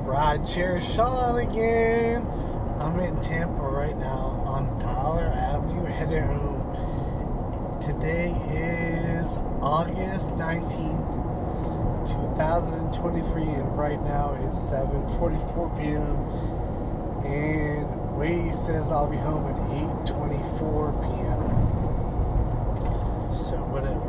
Rideshare Sean again. I'm in Tampa right now on Fowler Avenue heading home. Today is August 19th, 2023, and right now it's 7:44 p.m. and Waze says I'll be home at 8:24 p.m. So whatever.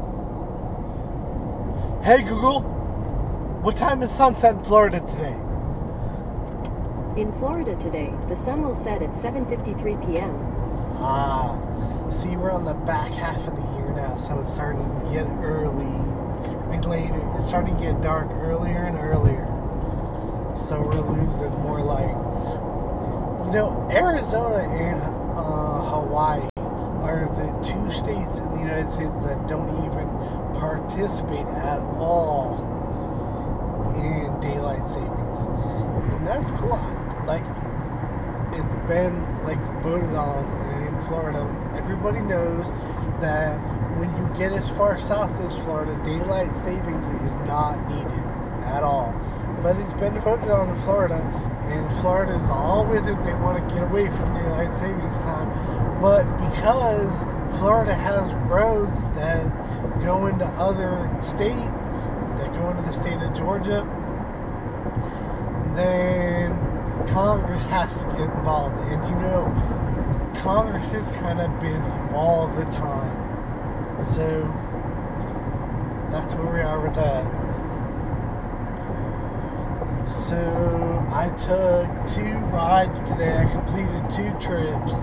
Hey Google, what time is sunset in Florida today? In Florida today, the sun will set at 7:53 p.m. See, we're on the back half of the year now, so it's starting to get early. Later, it's starting to get dark earlier and earlier. So we're losing more light. Arizona and Hawaii are the two states in the United States that don't even participate at all in daylight savings. And that's cool. It's been voted on in Florida. Everybody knows that when you get as far south as Florida, daylight savings is not needed at all. But it's been voted on in Florida, and Florida is all with it. They want to get away from daylight savings time. But because Florida has roads that go into other states, that go into the state of Georgia, then Congress has to get involved. And Congress is kind of busy all the time. So that's where we are with that. So I took 2 rides today. I completed 2 trips.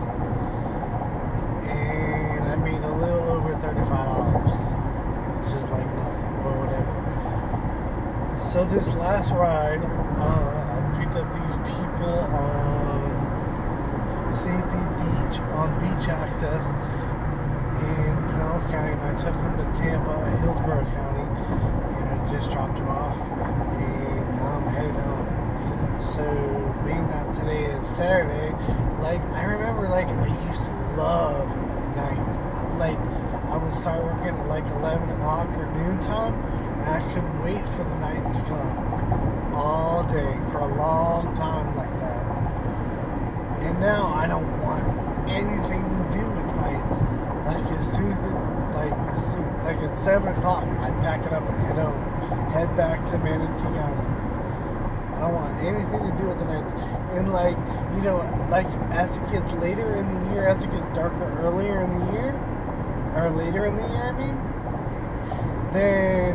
And I made a little over $35. Which is like nothing, but whatever. So this last ride, I picked up these people on St. Pete Beach, on beach access in Pinellas County, and I took them to Tampa, Hillsborough County, and I just dropped them off, and now I'm headed home. So, being that today is Saturday, I remember, I used to love nights. I would start working at 11 o'clock or noon time, and I couldn't wait for the night to come all day for a long time like that. And now I don't want anything to do with nights. As soon as at 7 o'clock, I pack it up and head back to Manatee County. I don't want anything to do with the nights. And as it gets later in the year, as it gets darker earlier in the year, or later in the year, I mean, then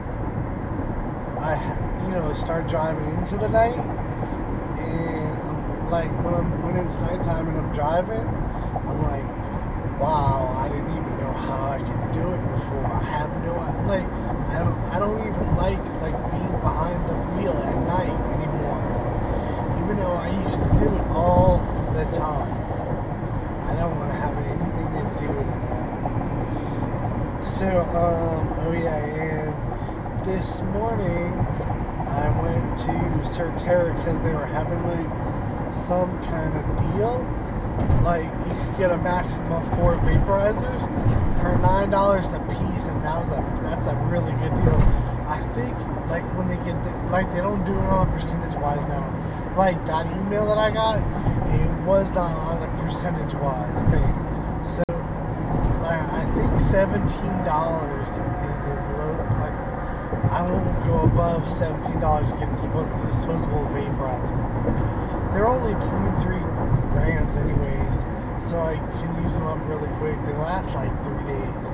I, start driving into the night, and when it's nighttime and I'm driving, I'm like, wow, I didn't even know how I could do it before. I have no, I don't even like being behind the wheel at night anymore. Even though I used to do it all the time. I don't want to have anything to do with it now. So, and this morning I went to Certera because they were having some kind of deal. You could get a maximum of 4 vaporizers for $9 a piece, and that's a really good deal. I think when they get they don't do it on a percentage wise now. That email that I got, it was not on a percentage wise thing. So I think $17 is as low. I won't go above $17 to get the disposable vaporizer. They're only 23 grams anyways, so I can use them up really quick. They last 3 days.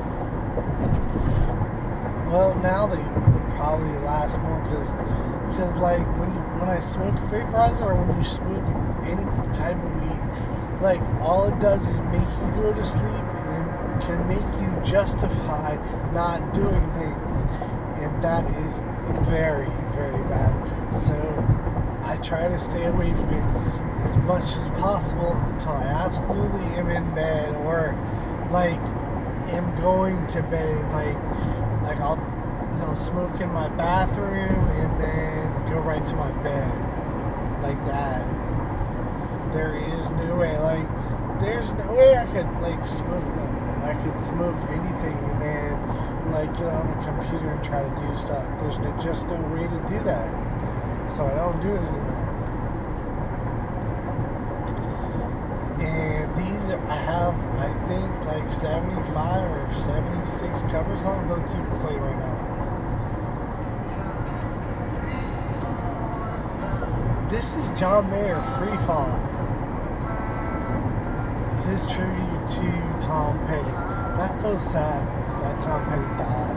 Well, now they probably last more because when I smoke a vaporizer, or when you smoke any type of weed, all it does is make you go to sleep and can make you justify not doing things, and that is very, very bad. So I try to stay away from it as much as possible until I absolutely am in bed, or am going to bed. I'll smoke in my bathroom and then go right to my bed like that. There is no way. There's no way I could smoke that. I could smoke anything and then get on the computer and try to do stuff. There's just no way to do that. so I don't do it anymore. And these I have, I think, like 75 or 76 covers on. Let's see what's playing right now. This is John Mayer, Free Fall. His tribute to Tom Petty. That's so sad that Tom Petty died.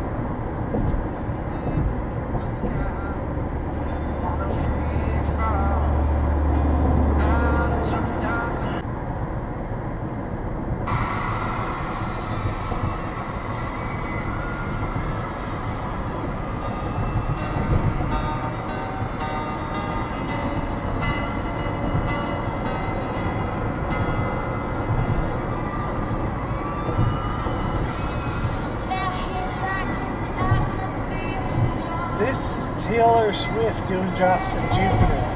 This is Taylor Swift doing Drops in Jupiter.